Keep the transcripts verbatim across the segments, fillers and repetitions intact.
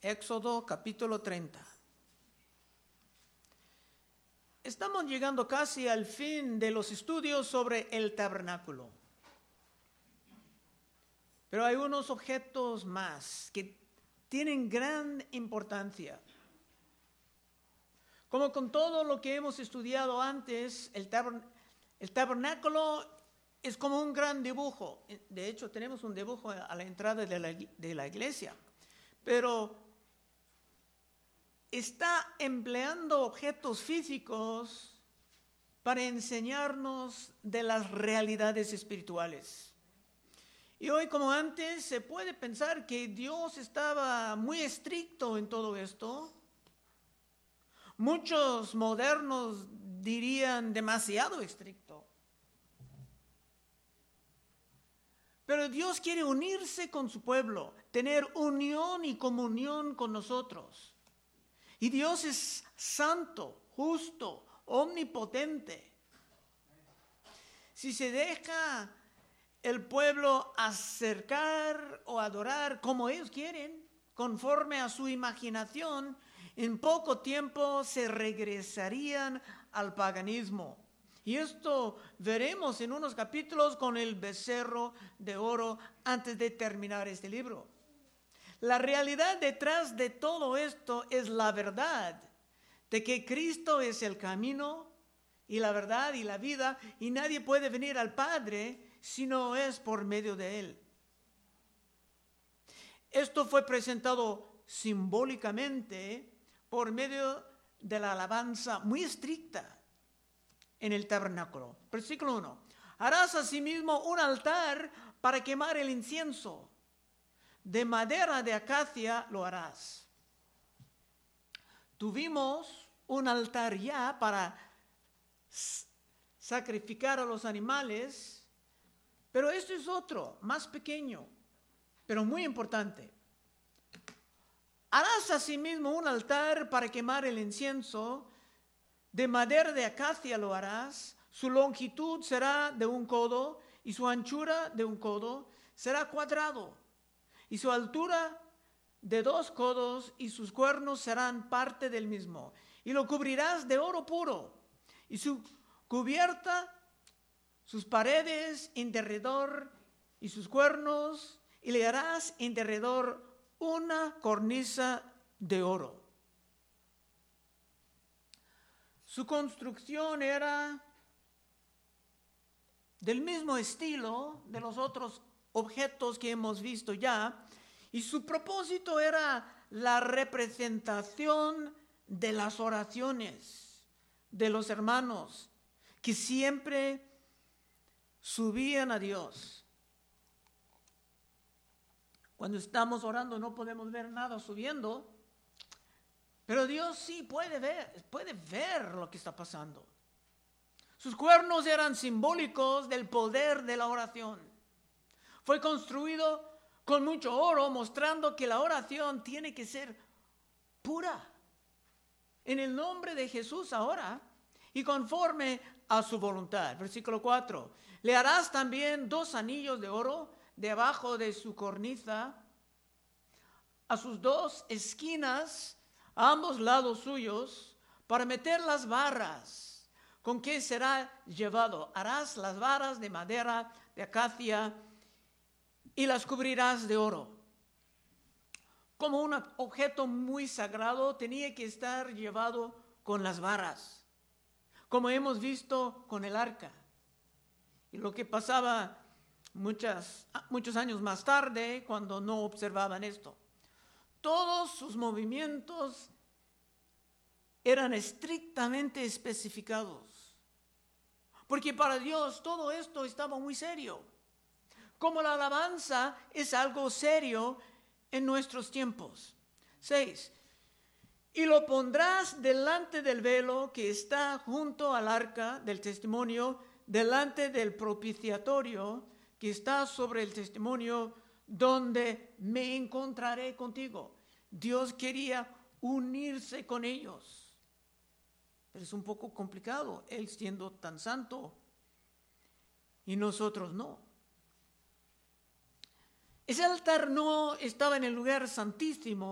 Éxodo capítulo treinta. Estamos llegando casi al fin de los estudios sobre el tabernáculo. Pero hay unos objetos más que tienen gran importancia. Como con todo lo que hemos estudiado antes, el, tabern- el tabernáculo es como un gran dibujo. De hecho, tenemos un dibujo a la entrada de la, de la iglesia. Pero está empleando objetos físicos para enseñarnos de las realidades espirituales. Y hoy, como antes, se puede pensar que Dios estaba muy estricto en todo esto. Muchos modernos dirían demasiado estricto. Pero Dios quiere unirse con su pueblo, tener unión y comunión con nosotros. Y Dios es santo, justo, omnipotente. Si se deja el pueblo acercar o adorar como ellos quieren, conforme a su imaginación, en poco tiempo se regresarían al paganismo. Y esto veremos en unos capítulos con el becerro de oro antes de terminar este libro. La realidad detrás de todo esto es la verdad de que Cristo es el camino y la verdad y la vida, y nadie puede venir al Padre si no es por medio de Él. Esto fue presentado simbólicamente por medio de la alabanza muy estricta en el tabernáculo. Versículo uno. Harás asimismo un altar para quemar el incienso. De madera de acacia lo harás. Tuvimos un altar ya para sacrificar a los animales, pero este es otro, más pequeño, pero muy importante. Harás asimismo un altar para quemar el incienso. De madera de acacia lo harás. Su longitud será de un codo y su anchura de un codo. Será cuadrado. Y su altura de dos codos y sus cuernos serán parte del mismo. Y lo cubrirás de oro puro. Y su cubierta, sus paredes en derredor y sus cuernos. Y le harás en derredor una cornisa de oro. Su construcción era del mismo estilo de los otros objetos que hemos visto ya, y su propósito era la representación de las oraciones de los hermanos que siempre subían a Dios. Cuando estamos orando no podemos ver nada subiendo, pero Dios sí puede ver, puede ver lo que está pasando. Sus cuernos eran simbólicos del poder de la oración. Fue construido con mucho oro, mostrando que la oración tiene que ser pura. En el nombre de Jesús ahora y conforme a su voluntad. Versículo cuatro. Le harás también dos anillos de oro debajo de su cornisa, a sus dos esquinas, a ambos lados suyos, para meter las barras con que será llevado. Harás las varas de madera de acacia y las cubrirás de oro. Como un objeto muy sagrado, tenía que estar llevado con las varas, como hemos visto con el arca. Y lo que pasaba muchas, muchos años más tarde, cuando no observaban esto. Todos sus movimientos eran estrictamente especificados, porque para Dios todo esto estaba muy serio. Como la alabanza es algo serio en nuestros tiempos. Seis. Y lo pondrás delante del velo que está junto al arca del testimonio, delante del propiciatorio que está sobre el testimonio, donde me encontraré contigo. Dios quería unirse con ellos. Pero es un poco complicado, Él siendo tan santo y nosotros no. Ese altar no estaba en el lugar santísimo,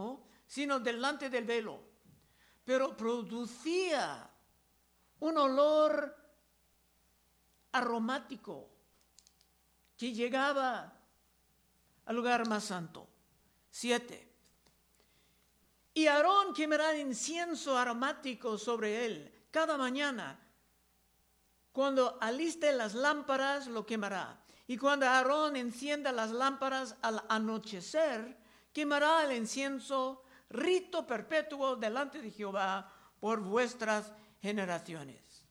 sino delante del velo, pero producía un olor aromático que llegaba al lugar más santo. Siete. Y Aarón quemará incienso aromático sobre él cada mañana. Cuando aliste las lámparas, lo quemará. Y cuando Aarón encienda las lámparas al anochecer, quemará el incienso, rito perpetuo delante de Jehová por vuestras generaciones.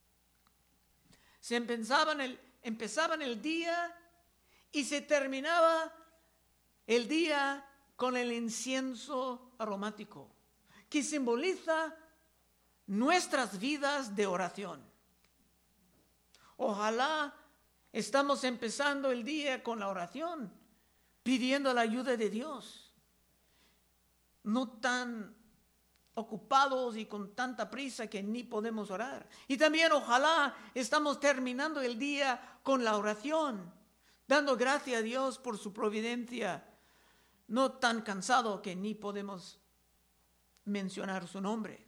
Se empezaban el, empezaban el día y se terminaba el día con el incienso aromático, que simboliza nuestras vidas de oración. Ojalá estamos empezando el día con la oración, pidiendo la ayuda de Dios. No tan ocupados y con tanta prisa que ni podemos orar. Y también ojalá estamos terminando el día con la oración, dando gracias a Dios por su providencia, no tan cansado que ni podemos mencionar su nombre.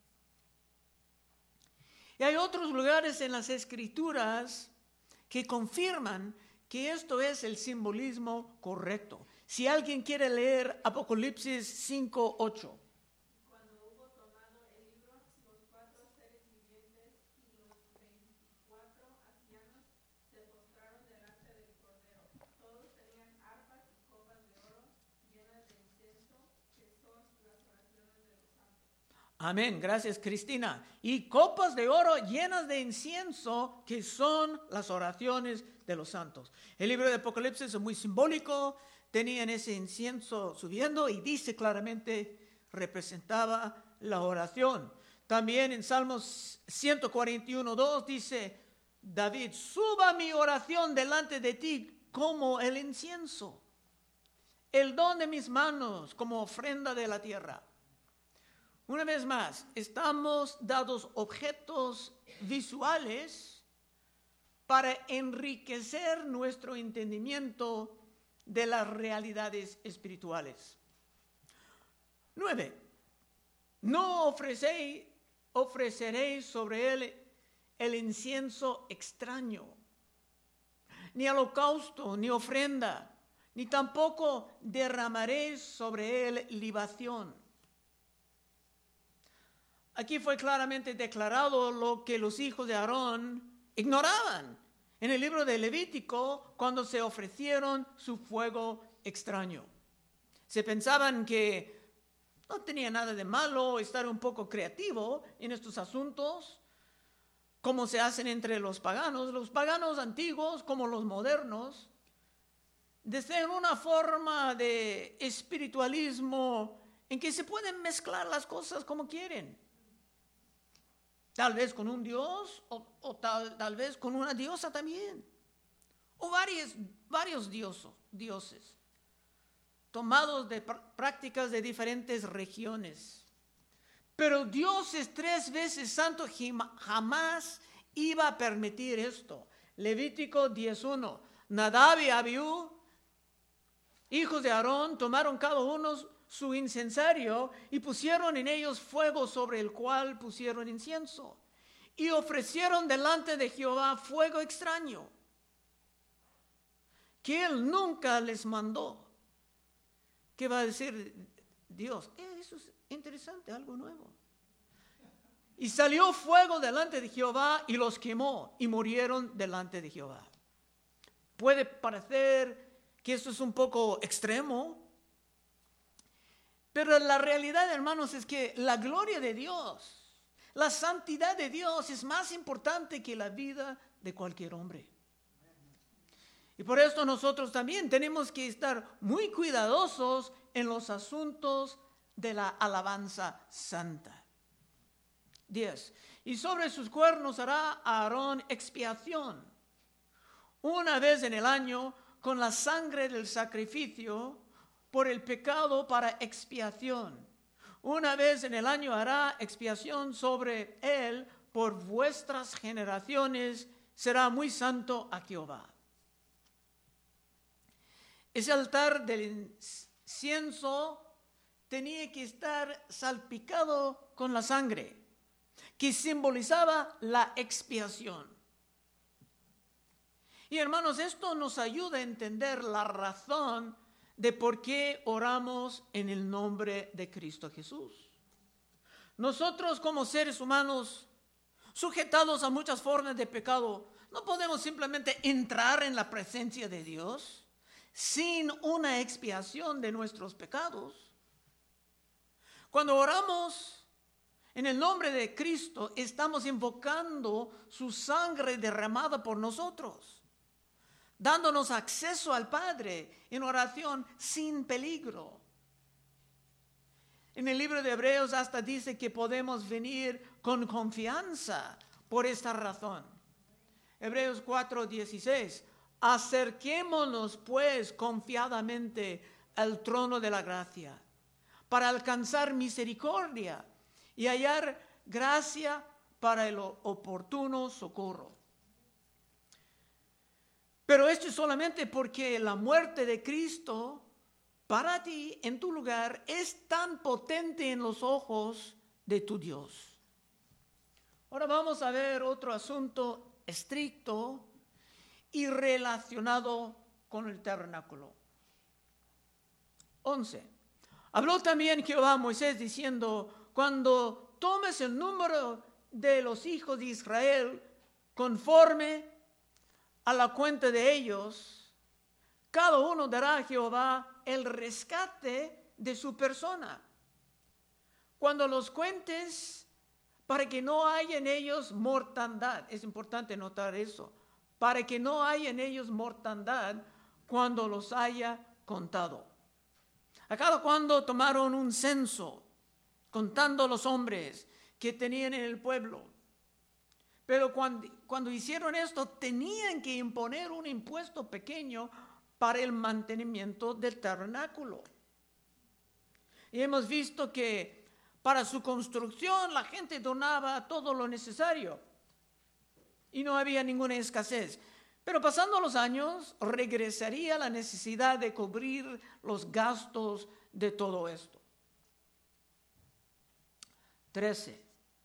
Y hay otros lugares en las Escrituras que confirman que esto es el simbolismo correcto. Si alguien quiere leer Apocalipsis cinco ocho. Cuando hubo tomado el libro, los cuatro seres vivientes y los veinticuatro ancianos se postraron delante del Cordero. Todos tenían arpas y copas de oro llenas de incienso, que son las oraciones de los santos. Amén, gracias Cristina. Y copas de oro llenas de incienso, que son las oraciones de los santos. El libro de Apocalipsis es muy simbólico. Tenían ese incienso subiendo y dice claramente, representaba la oración. También en Salmos ciento cuarenta y uno dos dice, David, suba mi oración delante de ti como el incienso, el don de mis manos como ofrenda de la tierra. Una vez más, estamos dados objetos visuales para enriquecer nuestro entendimiento de las realidades espirituales. Nueve. No ofreceréis, ofreceréis sobre él el incienso extraño, ni holocausto, ni ofrenda, ni tampoco derramaréis sobre él libación. Aquí fue claramente declarado lo que los hijos de Aarón ignoraban en el libro de Levítico cuando se ofrecieron su fuego extraño. Se pensaban que no tenía nada de malo estar un poco creativo en estos asuntos, como se hacen entre los paganos, los paganos antiguos como los modernos, desean una forma de espiritualismo en que se pueden mezclar las cosas como quieren. Tal vez con un dios o, o tal, tal vez con una diosa también. O varios, varios diosos, dioses, tomados de pr- prácticas de diferentes regiones. Pero Dios es tres veces santo, jamás iba a permitir esto. Levítico diez uno. Nadab y Abiú, hijos de Aarón, tomaron cada uno su incensario y pusieron en ellos fuego sobre el cual pusieron incienso. Y ofrecieron delante de Jehová fuego extraño, que él nunca les mandó. ¿Qué va a decir Dios? Eh, eso es interesante, algo nuevo. Y salió fuego delante de Jehová y los quemó y murieron delante de Jehová. Puede parecer que esto es un poco extremo, pero la realidad, hermanos, es que la gloria de Dios, la santidad de Dios es más importante que la vida de cualquier hombre. Y por esto nosotros también tenemos que estar muy cuidadosos en los asuntos de la alabanza santa. diez. Y sobre sus cuernos hará Aarón expiación una vez en el año con la sangre del sacrificio por el pecado para expiación. Una vez en el año hará expiación sobre él por vuestras generaciones, será muy santo a Jehová. Ese altar del incienso tenía que estar salpicado con la sangre, que simbolizaba la expiación. Y hermanos, esto nos ayuda a entender la razón de por qué oramos en el nombre de Cristo Jesús. Nosotros como seres humanos, sujetados a muchas formas de pecado, no podemos simplemente entrar en la presencia de Dios sin una expiación de nuestros pecados. Cuando oramos en el nombre de Cristo, estamos invocando su sangre derramada por nosotros, dándonos acceso al Padre en oración sin peligro. En el libro de Hebreos hasta dice que podemos venir con confianza por esta razón. Hebreos cuatro dieciséis. Acerquémonos pues confiadamente al trono de la gracia, para alcanzar misericordia y hallar gracia para el oportuno socorro. Pero esto es solamente porque la muerte de Cristo para ti en tu lugar es tan potente en los ojos de tu Dios. Ahora vamos a ver otro asunto estricto y relacionado con el tabernáculo. once. Habló también Jehová a Moisés diciendo: cuando tomes el número de los hijos de Israel conforme a la cuenta de ellos, cada uno dará a Jehová el rescate de su persona. Cuando los cuentes, para que no haya en ellos mortandad. Es importante notar eso. Para que no haya en ellos mortandad cuando los haya contado. A cada cuando tomaron un censo, contando los hombres que tenían en el pueblo. Pero cuando, cuando hicieron esto, tenían que imponer un impuesto pequeño para el mantenimiento del tabernáculo. Y hemos visto que para su construcción la gente donaba todo lo necesario y no había ninguna escasez. Pero pasando los años, regresaría la necesidad de cubrir los gastos de todo esto. trece.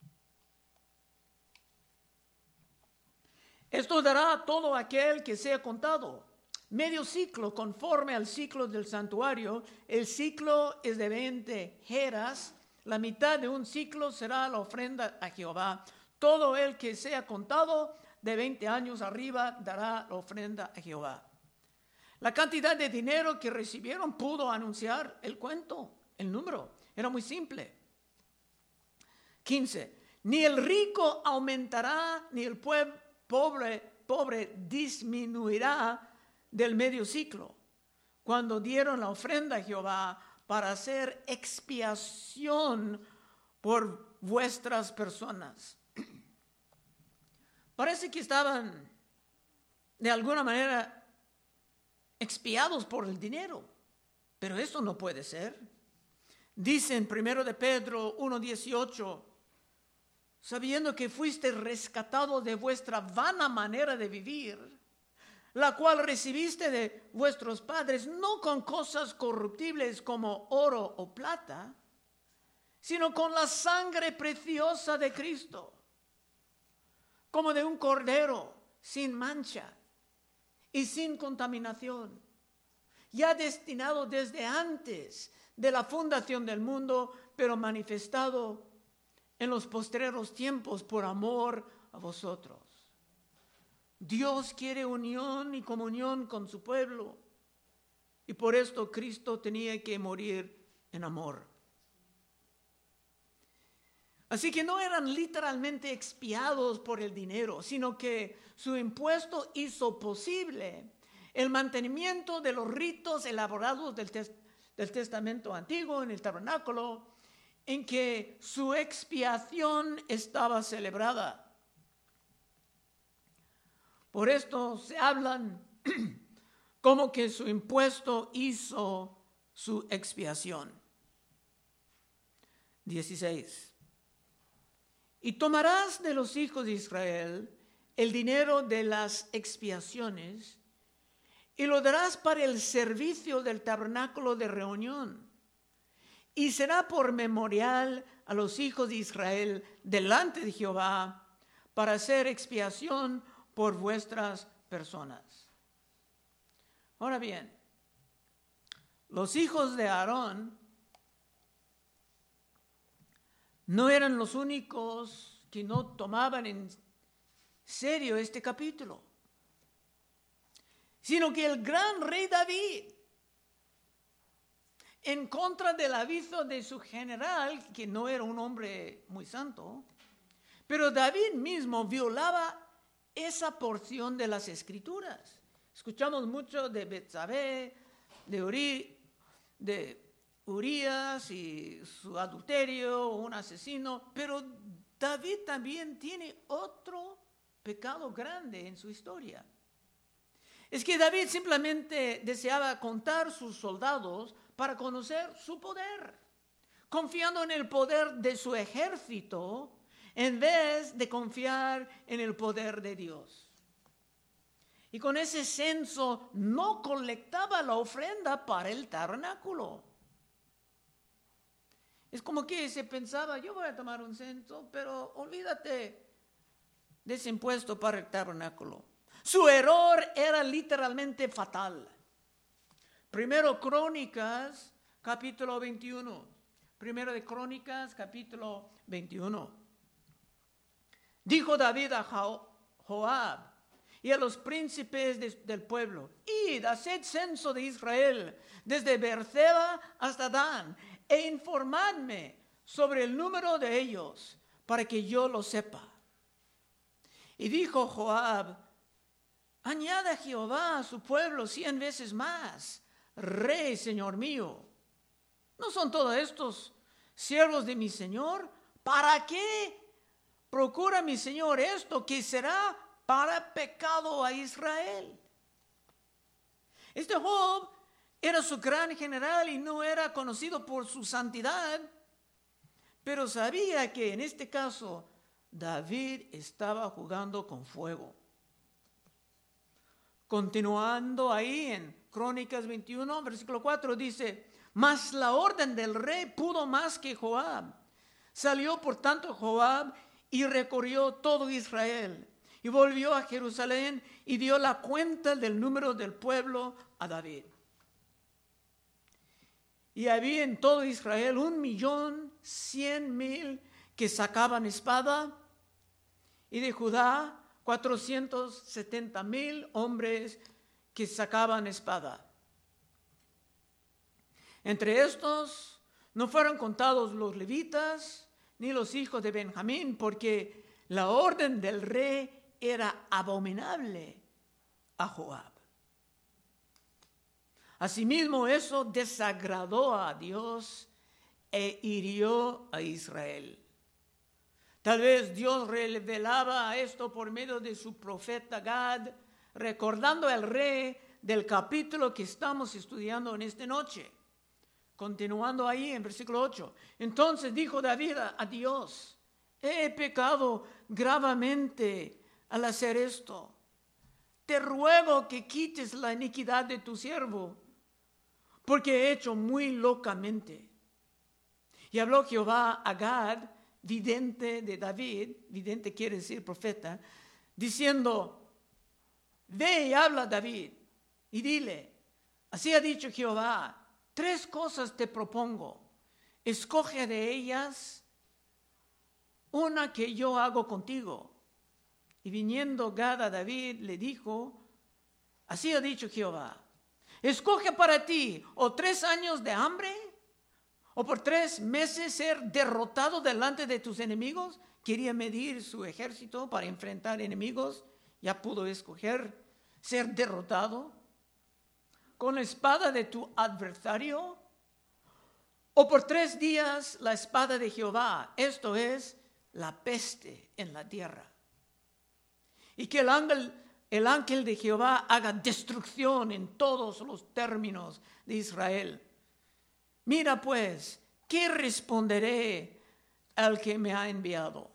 Esto dará a todo aquel que sea contado medio ciclo conforme al ciclo del santuario. El ciclo es de veinte geras. La mitad de un ciclo será la ofrenda a Jehová. Todo el que sea contado de veinte años arriba dará la ofrenda a Jehová. La cantidad de dinero que recibieron pudo anunciar el cuento, el número. Era muy simple. quince. Ni el rico aumentará, ni el pueblo pobre, pobre disminuirá del medio ciclo, cuando dieron la ofrenda a Jehová para hacer expiación por vuestras personas. Parece que estaban de alguna manera expiados por el dinero, pero eso no puede ser. Dice en primero de Pedro uno dieciocho, sabiendo que fuiste rescatado de vuestra vana manera de vivir, la cual recibiste de vuestros padres, no con cosas corruptibles como oro o plata, sino con la sangre preciosa de Cristo, como de un cordero sin mancha y sin contaminación, ya destinado desde antes de la fundación del mundo, pero manifestado en los postreros tiempos por amor a vosotros. Dios quiere unión y comunión con su pueblo, y por esto Cristo tenía que morir en amor. Así que no eran literalmente expiados por el dinero, sino que su impuesto hizo posible el mantenimiento de los ritos elaborados del, tes- del Testamento Antiguo en el tabernáculo, en que su expiación estaba celebrada. Por esto se hablan como que su impuesto hizo su expiación. dieciséis. Y tomarás de los hijos de Israel el dinero de las expiaciones y lo darás para el servicio del tabernáculo de reunión y será por memorial a los hijos de Israel delante de Jehová para hacer expiación por vuestras personas. Ahora bien, los hijos de Aarón no eran los únicos que no tomaban en serio este capítulo, sino que el gran rey David, en contra del aviso de su general, que no era un hombre muy santo, pero David mismo violaba esa porción de las Escrituras. Escuchamos mucho de Betsabé, de Uri, de Urías y su adulterio, un asesino, pero David también tiene otro pecado grande en su historia. Es que David simplemente deseaba contar sus soldados para conocer su poder, confiando en el poder de su ejército en vez de confiar en el poder de Dios. Y con ese censo no colectaba la ofrenda para el tabernáculo. Es como que se pensaba, yo voy a tomar un censo, pero olvídate de ese impuesto para el tabernáculo. Su error era literalmente fatal. Primero Crónicas, capítulo veintiuno. Primero de Crónicas, capítulo veintiuno. Dijo David a Joab y a los príncipes de, del pueblo: id, haced censo de Israel, desde Beerseba hasta Dan, e informadme sobre el número de ellos, para que yo lo sepa. Y dijo Joab: añada Jehová a su pueblo cien veces más, rey, señor mío. ¿No son todos estos siervos de mi señor? ¿Para qué procura mi señor esto, que será para pecado a Israel? Este Job era su gran general y no era conocido por su santidad, pero sabía que en este caso David estaba jugando con fuego. Continuando ahí en Crónicas veintiuno, versículo cuatro, dice: mas la orden del rey pudo más que Joab. Salió por tanto Joab y recorrió todo Israel, y volvió a Jerusalén y dio la cuenta del número del pueblo a David. Y había en todo Israel un millón cien mil que sacaban espada, y de Judá cuatrocientos setenta mil hombres que sacaban espada. Entre estos no fueron contados los levitas ni los hijos de Benjamín, porque la orden del rey era abominable a Joab. Asimismo, eso desagradó a Dios e hirió a Israel. Tal vez Dios revelaba esto por medio de su profeta Gad, recordando al rey del capítulo que estamos estudiando en esta noche. Continuando ahí en versículo ocho. Entonces dijo David a Dios: he pecado gravemente al hacer esto. Te ruego que quites la iniquidad de tu siervo, porque he hecho muy locamente. Y habló Jehová a Gad, vidente de David, vidente quiere decir profeta, diciendo: ve y habla a David y dile: así ha dicho Jehová, tres cosas te propongo, escoge de ellas una que yo hago contigo. Y viniendo Gad a David le dijo: así ha dicho Jehová, escoge para ti o tres años de hambre, o por tres meses ser derrotado delante de tus enemigos. Quería medir su ejército para enfrentar enemigos. Ya pudo escoger ser derrotado con la espada de tu adversario, o por tres días la espada de Jehová, esto es, la peste en la tierra. Y que el ángel, el ángel de Jehová haga destrucción en todos los términos de Israel. Mira pues, ¿qué responderé al que me ha enviado?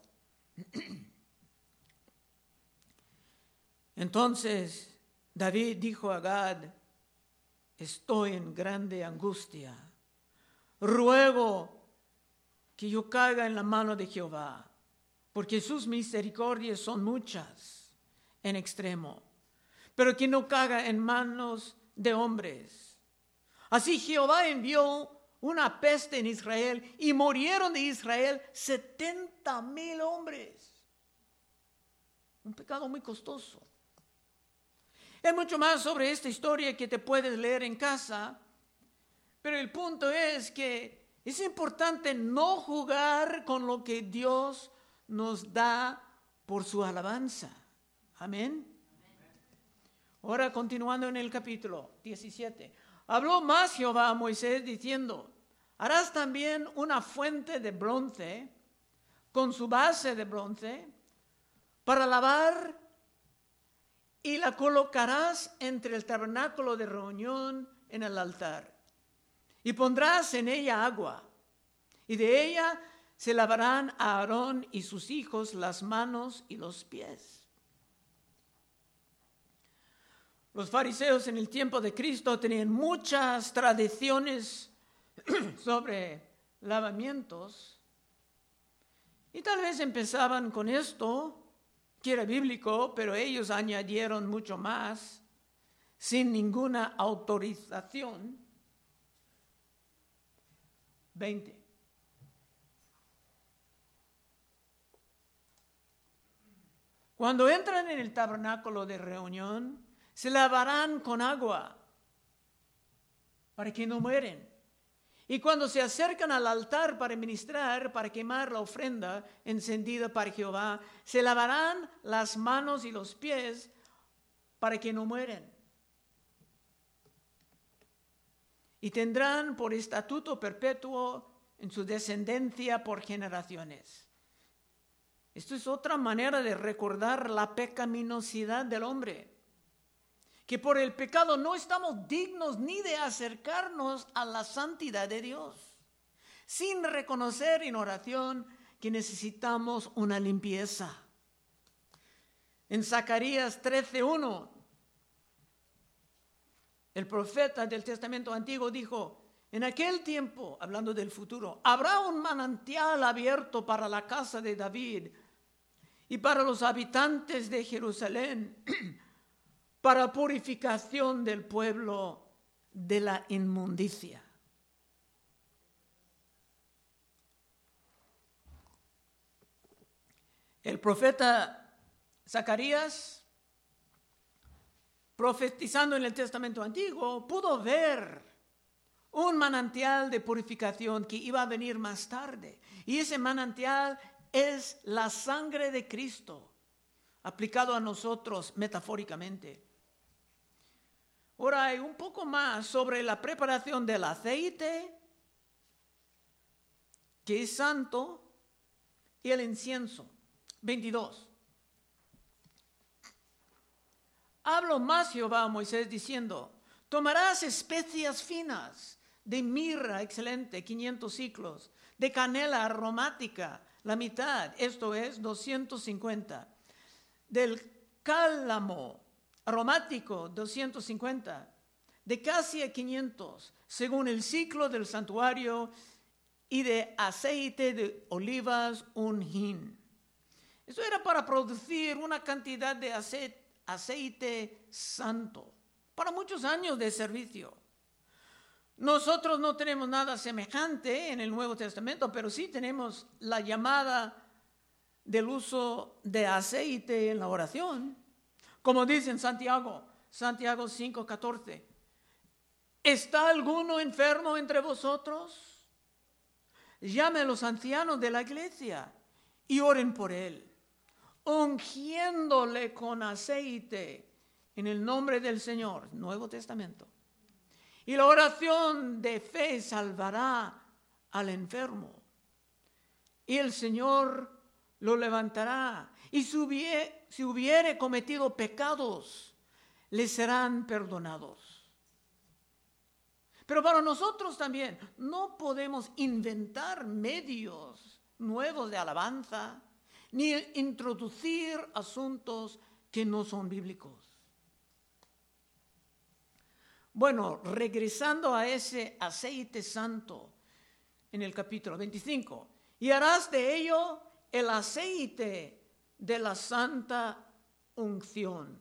Entonces David dijo a Gad: estoy en grande angustia, ruego que yo caiga en la mano de Jehová, porque sus misericordias son muchas en extremo, pero que no caiga en manos de hombres. Así Jehová envió una peste en Israel y murieron de Israel setenta mil hombres. Un pecado muy costoso. Hay mucho más sobre esta historia que te puedes leer en casa, pero el punto es que es importante no jugar con lo que Dios nos da por su alabanza. Amén. Ahora continuando en el capítulo diecisiete. Habló más Jehová a Moisés diciendo: harás también una fuente de bronce con su base de bronce para lavar, y la colocarás entre el tabernáculo de reunión en el altar. Y pondrás en ella agua, y de ella se lavarán a Aarón y sus hijos las manos y los pies. Los fariseos en el tiempo de Cristo tenían muchas tradiciones sobre lavamientos, y tal vez empezaban con esto, que era bíblico, pero ellos añadieron mucho más, sin ninguna autorización. veinte. Cuando entran en el tabernáculo de reunión, se lavarán con agua para que no mueren. Y cuando se acercan al altar para ministrar, para quemar la ofrenda encendida para Jehová, se lavarán las manos y los pies para que no mueren. Y tendrán por estatuto perpetuo en su descendencia por generaciones. Esto es otra manera de recordar la pecaminosidad del hombre, que por el pecado no estamos dignos ni de acercarnos a la santidad de Dios, sin reconocer en oración que necesitamos una limpieza. En Zacarías trece uno, el profeta del Testamento Antiguo dijo: en aquel tiempo, hablando del futuro, habrá un manantial abierto para la casa de David y para los habitantes de Jerusalén, para purificación del pueblo de la inmundicia. El profeta Zacarías, profetizando en el Testamento Antiguo, pudo ver un manantial de purificación que iba a venir más tarde. Y ese manantial es la sangre de Cristo, aplicado a nosotros metafóricamente. Ahora hay un poco más sobre la preparación del aceite, que es santo, y el incienso. veintidós. Habló más Jehová a Moisés diciendo: tomarás especias finas, de mirra excelente, quinientos ciclos, de canela aromática, la mitad, esto es doscientos cincuenta, del cálamo aromático, doscientos cincuenta, de casia quinientos, según el ciclo del santuario, y de aceite de olivas un hin. Eso era para producir una cantidad de aceite, aceite santo, para muchos años de servicio. Nosotros no tenemos nada semejante en el Nuevo Testamento, pero sí tenemos la llamada del uso de aceite en la oración. Como dice en Santiago, Santiago cinco catorce. ¿Está alguno enfermo entre vosotros? Llame a los ancianos de la iglesia y oren por él, ungiéndole con aceite en el nombre del Señor. Nuevo Testamento. Y la oración de fe salvará al enfermo, y el Señor lo levantará. Y si hubiere, si hubiere cometido pecados, le serán perdonados. Pero para nosotros también no podemos inventar medios nuevos de alabanza, ni introducir asuntos que no son bíblicos. Bueno, regresando a ese aceite santo, en el capítulo veinticinco. Y harás de ello el aceite de la santa unción,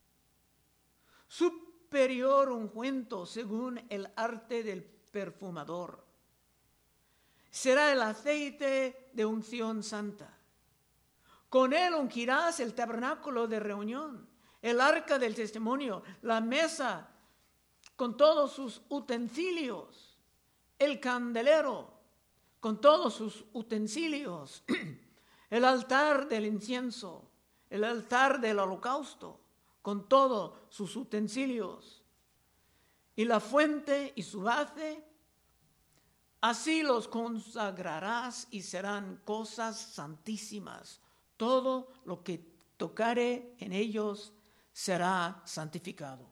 superior ungüento según el arte del perfumador. Será el aceite de unción santa. Con él ungirás el tabernáculo de reunión, el arca del testimonio, la mesa con todos sus utensilios, el candelero con todos sus utensilios, el altar del incienso, el altar del holocausto con todos sus utensilios, y la fuente y su base. Así los consagrarás y serán cosas santísimas. Todo lo que tocare en ellos será santificado.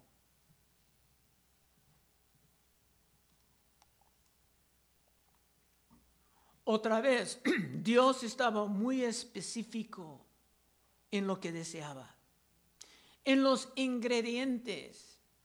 Otra vez, Dios estaba muy específico en lo que deseaba, en los ingredientes.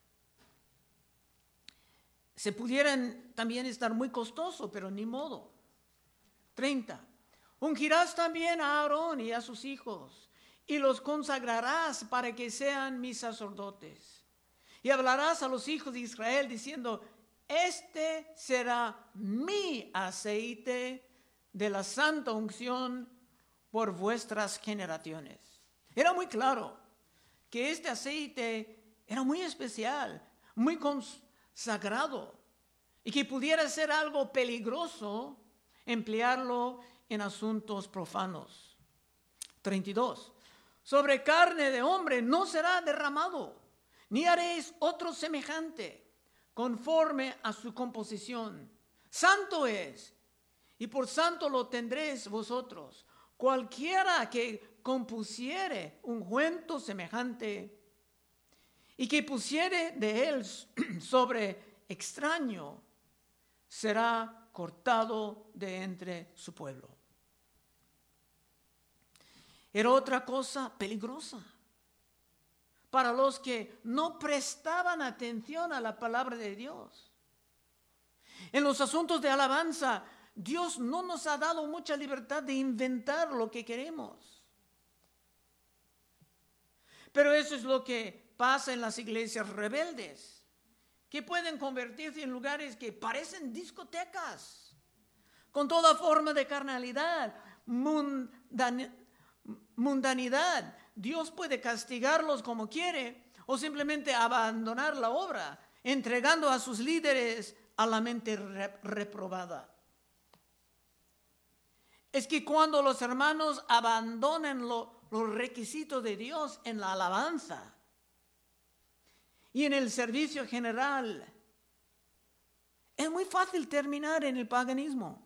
Se pudieran también estar muy costoso, pero ni modo. treinta. Ungirás también a Aarón y a sus hijos, y los consagrarás para que sean mis sacerdotes. Y hablarás a los hijos de Israel diciendo: este será mi aceite de la santa unción por vuestras generaciones. Era muy claro que este aceite era muy especial, muy consagrado, y que pudiera ser algo peligroso emplearlo en asuntos profanos. treinta y dos. Sobre carne de hombre no será derramado, ni haréis otro semejante, conforme a su composición. Santo es, y por santo lo tendréis vosotros. Cualquiera que compusiere ungüento semejante y que pusiere de él sobre extraño, será cortado de entre su pueblo. Era otra cosa peligrosa para los que no prestaban atención a la palabra de Dios. En los asuntos de alabanza, Dios no nos ha dado mucha libertad de inventar lo que queremos. Pero eso es lo que pasa en las iglesias rebeldes, que pueden convertirse en lugares que parecen discotecas, con toda forma de carnalidad, mundan, mundanidad. Dios puede castigarlos como quiere o simplemente abandonar la obra, entregando a sus líderes a la mente reprobada. Es que cuando los hermanos abandonan lo, los requisitos de Dios en la alabanza y en el servicio general, es muy fácil terminar en el paganismo.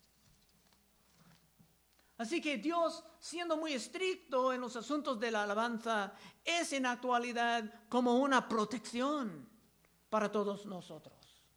Así que Dios, siendo muy estricto en los asuntos de la alabanza, es en actualidad como una protección para todos nosotros.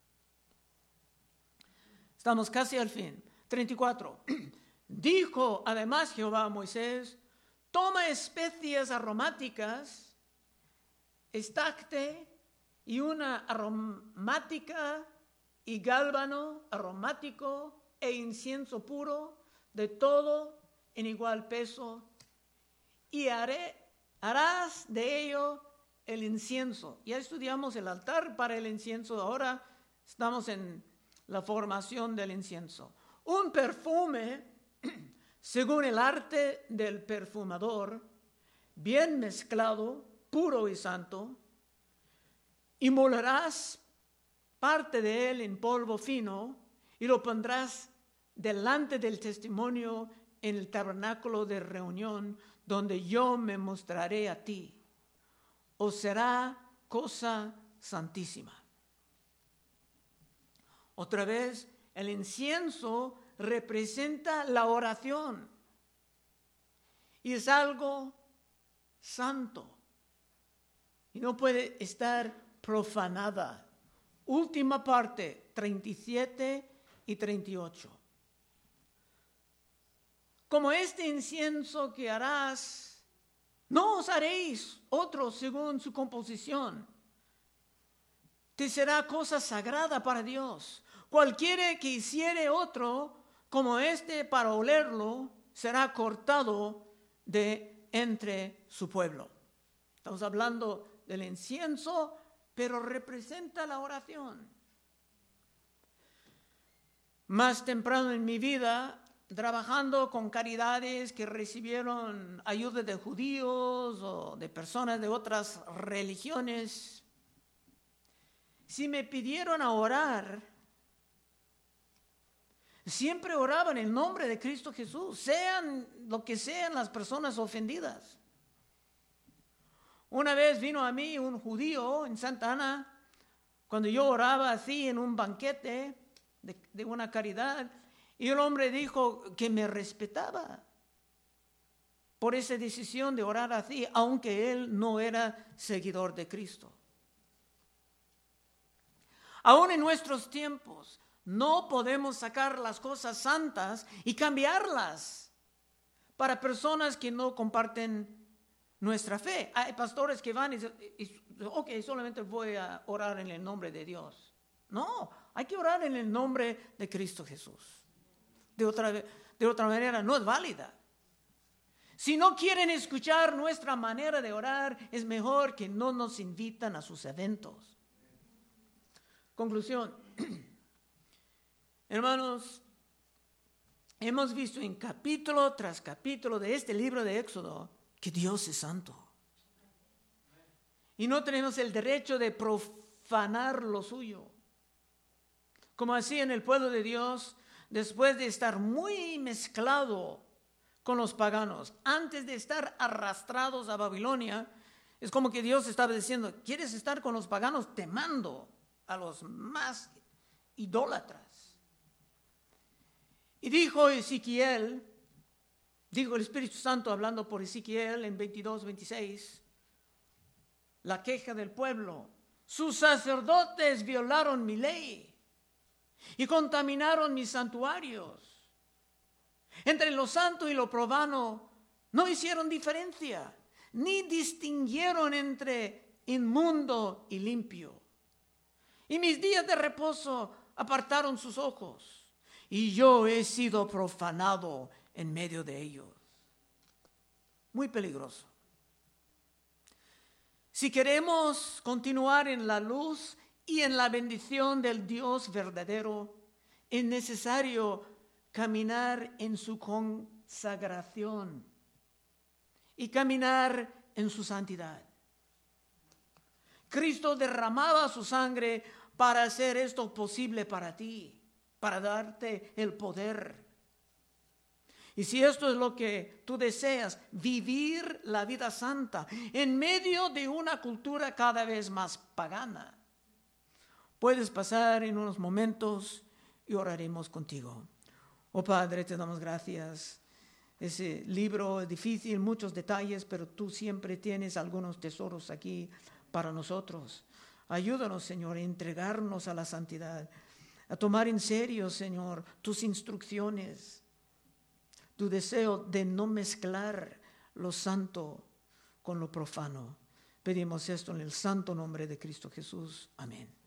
Estamos casi al fin. treinta y cuatro. Dijo además Jehová a Moisés: toma especies aromáticas, estacte y una aromática y gálbano aromático e incienso puro, de todo en igual peso, y haré, harás de ello el incienso. Ya estudiamos el altar para el incienso, ahora estamos en la formación del incienso. Un perfume, según el arte del perfumador, bien mezclado, puro y santo, y molerás parte de él en polvo fino y lo pondrás delante del testimonio en el tabernáculo de reunión, donde yo me mostraré a ti. Os será cosa santísima. Otra vez, el incienso representa la oración y es algo santo y no puede estar profanada. Última parte, treinta y siete y treinta y ocho. Como este incienso que harás, no os haréis otro según su composición. Te será cosa sagrada para Dios. Cualquiera que hiciere otro como este para olerlo, será cortado de entre su pueblo. Estamos hablando del incienso, pero representa la oración. Más temprano en mi vida, trabajando con caridades que recibieron ayuda de judíos o de personas de otras religiones, si me pidieron a orar, siempre oraba en el nombre de Cristo Jesús, sean lo que sean las personas ofendidas. Una vez vino a mí un judío en Santa Ana, cuando yo oraba así en un banquete de, de una caridad, y el hombre dijo que me respetaba por esa decisión de orar así, aunque él no era seguidor de Cristo. Aún en nuestros tiempos, no podemos sacar las cosas santas y cambiarlas para personas que no comparten nuestra fe. Hay pastores que van y dicen, ok, solamente voy a orar en el nombre de Dios. No, hay que orar en el nombre de Cristo Jesús. De otra, de otra manera no es válida. Si no quieren escuchar nuestra manera de orar, es mejor que no nos invitan a sus eventos. Conclusión. Hermanos, hemos visto en capítulo tras capítulo de este libro de Éxodo que Dios es santo. Y no tenemos el derecho de profanar lo suyo. Como hacían el pueblo de Dios después de estar muy mezclado con los paganos, antes de estar arrastrados a Babilonia, es como que Dios estaba diciendo, ¿quieres estar con los paganos? Te mando a los más idólatras. Y dijo Ezequiel, dijo el Espíritu Santo hablando por Ezequiel en veintidós, veintiséis, la queja del pueblo, sus sacerdotes violaron mi ley y contaminaron mis santuarios. Entre lo santo y lo profano no hicieron diferencia, ni distinguieron entre inmundo y limpio. Y mis días de reposo apartaron sus ojos, y yo he sido profanado en medio de ellos. Muy peligroso. Si queremos continuar en la luz y en la bendición del Dios verdadero, es necesario caminar en su consagración y caminar en su santidad. Cristo derramaba su sangre para hacer esto posible para ti, para darte el poder. Y si esto es lo que tú deseas, vivir la vida santa en medio de una cultura cada vez más pagana, puedes pasar en unos momentos y oraremos contigo. Oh Padre, te damos gracias. Ese libro es difícil, muchos detalles, pero tú siempre tienes algunos tesoros aquí para nosotros. Ayúdanos, Señor, a entregarnos a la santidad, a tomar en serio, Señor, tus instrucciones, tu deseo de no mezclar lo santo con lo profano. Pedimos esto en el santo nombre de Cristo Jesús. Amén.